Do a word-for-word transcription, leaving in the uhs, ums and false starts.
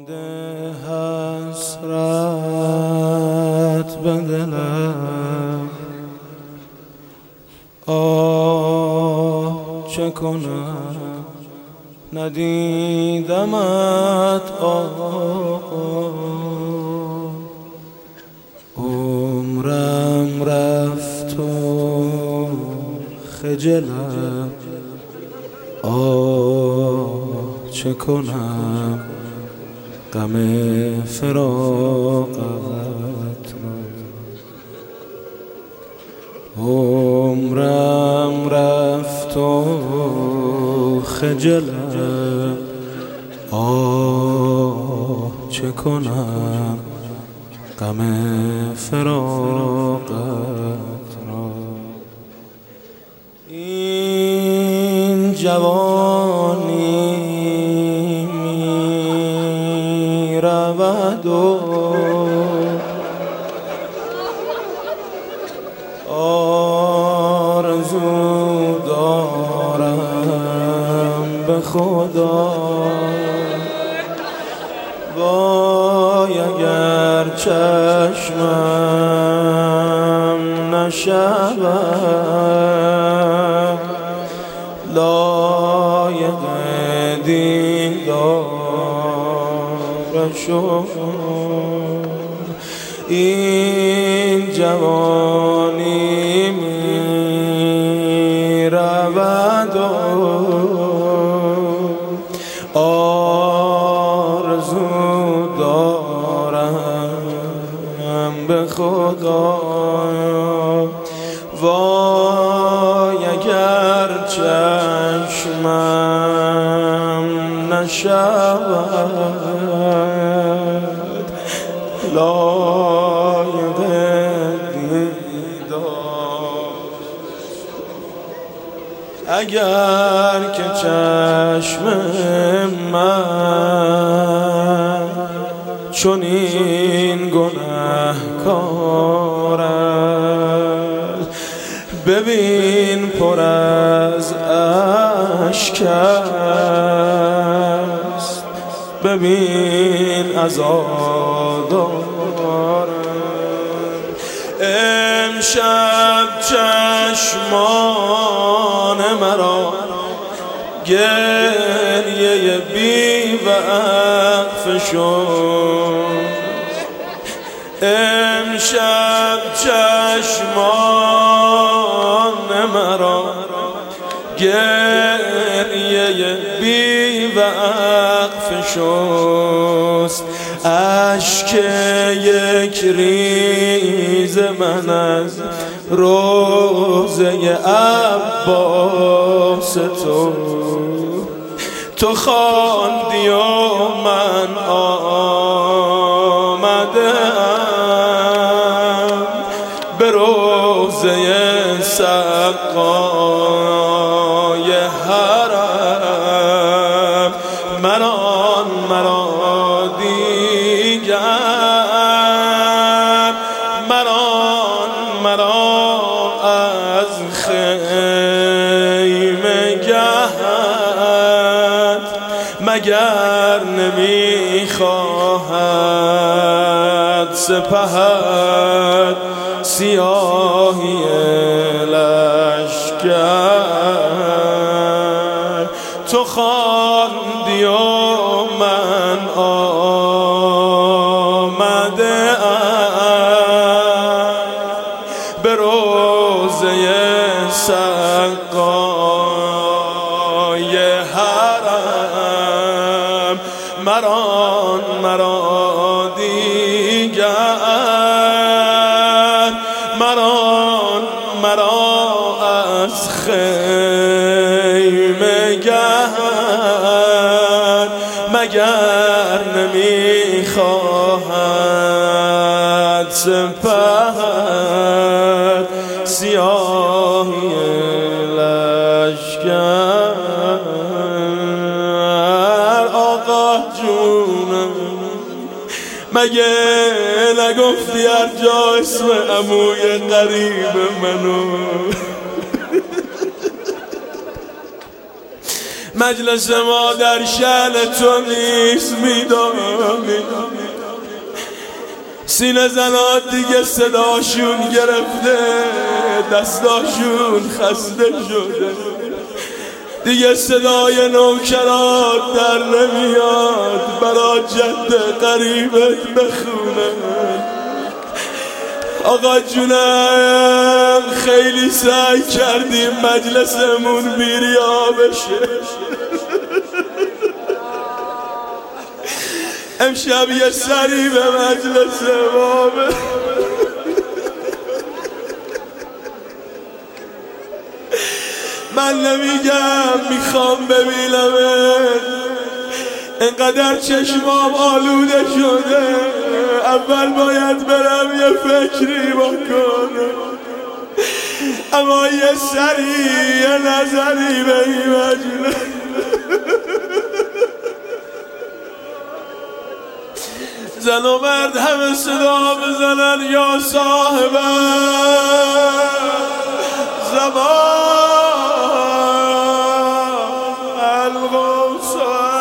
مانده حسرت به دلم، آه چه کنم ندیدمت، آه عمرم رفت و خجلم، آه چه کنم غم فراقت را. عمرم رفت و خجلم، آه چه کنم غم فراقت را. این جوانی می رود و آرزو دارم به خدا، وای اگر چشمم نشود لایق دیدارشون. این جوانی می رود و آرزو دارم به خدا، وای اگر چشمم نشود لایق دیدار. اگر که چشم من چنین گنهکار است، ببین پر از اشک است، ببین عزادارم. امشب چشمان مرا گریه بی وقف شد، امشب چشمان مرا گریه بی وقف شست. اشک یک ریز من از روضه عباس تو تو خواندی و من آمدم به روضه سقای حرم. من آن مرا دیگر، من آن مرا از خیمه گهد مگر نمیخواهد سپهد سیاهی لشکر. تو خواندی و من آمده ام به روضه سقای حرم. مران مرا دیگر، مران مرا از خیمه گهد مگر نمیخواهد سپهد سیاهی لشکر. آقا جونم مگه نگفتی هر جا اسم عموی قریب منو مجلس ما در شأن تو نیست میدانم سینه زنات دیگه صداشون گرفته، دستاشون خسته شده، دیگه صدای نوکرات در نمیاد برا جد قریبت بخونه. آقا جونم خیلی سعی کردیم مجلسمون بیریا بشه، امشب یه سری به مجلس ما بده. من نمیگم میخوام ببینمت، انقدر چشمام آلوده شده، اول باید برم یه فکری بکنم، اما یه سری یه نظری به این مجلس. زن و مرد همه صدا بزنن یا صاحب زمان الغوث